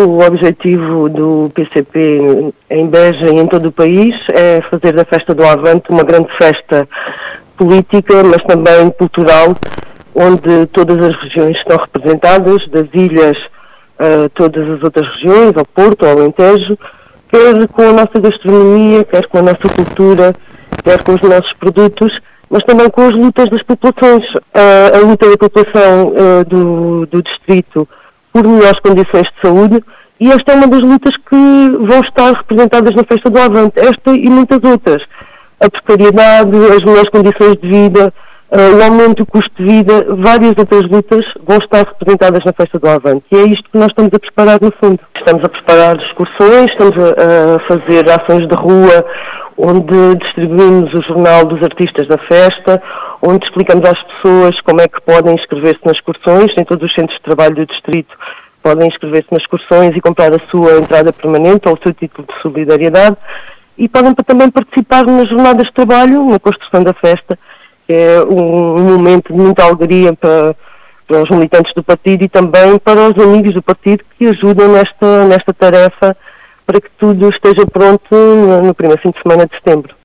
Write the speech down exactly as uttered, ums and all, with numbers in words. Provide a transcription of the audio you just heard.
o objetivo do P C P em Beja e em todo o país é fazer da Festa do Avante uma grande festa política, mas também cultural, onde todas as regiões estão representadas, das ilhas a todas as outras regiões, ao Porto, ao Alentejo, quer com a nossa gastronomia, quer com a nossa cultura, quer com os nossos produtos, mas também com as lutas das populações. A, a luta da população uh, do, do distrito por melhores condições de saúde, e esta é uma das lutas que vão estar representadas na Festa do Avante, esta e muitas outras. A precariedade, as melhores condições de vida, uh, o aumento do custo de vida, várias outras lutas vão estar representadas na Festa do Avante. E é isto que nós estamos a preparar no fundo. Estamos a preparar excursões, estamos a, a fazer ações de rua, onde distribuímos o jornal dos artistas da festa, onde explicamos às pessoas como é que podem inscrever-se nas excursões, em todos os centros de trabalho do distrito podem inscrever-se nas excursões e comprar a sua entrada permanente ou o seu título de solidariedade, e podem também participar nas jornadas de trabalho, na construção da festa, que é um, um momento de muita alegria para, para os militantes do partido e também para os amigos do partido que ajudam nesta, nesta tarefa, para que tudo esteja pronto no primeiro fim de semana de setembro.